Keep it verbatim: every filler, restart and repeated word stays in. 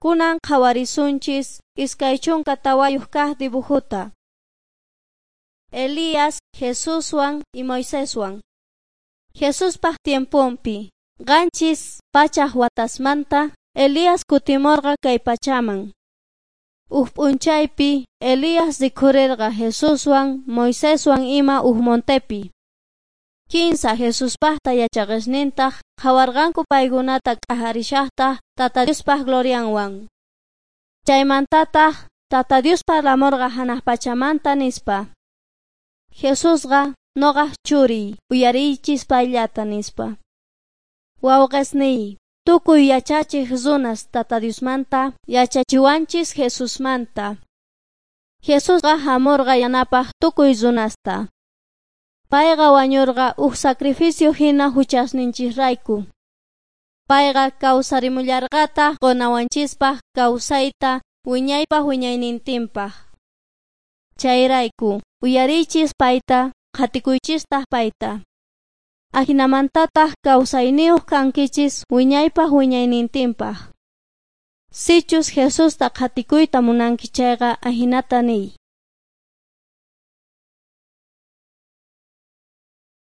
kunan qhawarisunchis iskay chunka tawayuq kaq dibujuta. Elías, Jesuswan y Moiseswan. Jesuspaq tiempumpi qanchis pachaq watasmanta Elías kutimurqa kay pachaman. Uj p'unchaypi Elías rikhurirqa Jesuswan, Moiseswan ima uj montepi. Kinsa Jesuspaqta yachaqisnintaq qhawarqanku paykunata q'ajarishaqtaq Tata Diospaq glorianwan. Chaymantataq Tata Dios parlamurqa hanaq pachamanta nispa. Jesusqa noqaq churiy uyariychis payllata nispa. Wawqisniy, tukuy yachachiq runas Tata Diosmanta yachachiwanchis Jesusmanta. Jesusqa hamurqa yanapaq tukuy runasta. Payqa wañurqa uj sacrificio hina huchasninchisrayku. Payqa kawsarimullarqata qonawanchispaq kawsayta wiñaypaq wiñaynintinpaq. Chayrayku uyarichis payta, qatikuychistaq payta. Ahinamantataq kawsayniyuq kankichis wiñaypaq wiñaynintinpaq. Sichus Jesusta qatikuyta munanki chayqa ahinata niy.